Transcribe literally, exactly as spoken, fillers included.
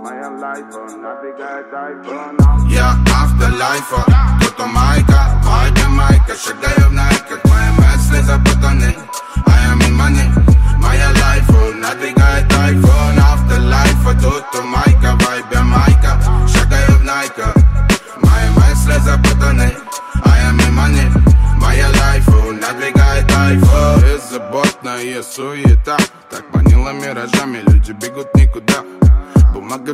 моя лайфа, набегает айфон. Я автолайфа, кто-то майка, майка, майка. Шагаю в найках, мои мысли запутаны, I am in money. Моя лайфа, надвигает айфон. Автолайфа, тут майка, вайбе майка. Шагаю в найках, мои мысли запутаны, I am in money. Моя лайфа, надвигает айфон. Беззаботная суета так манила миражами, люди бегут никуда.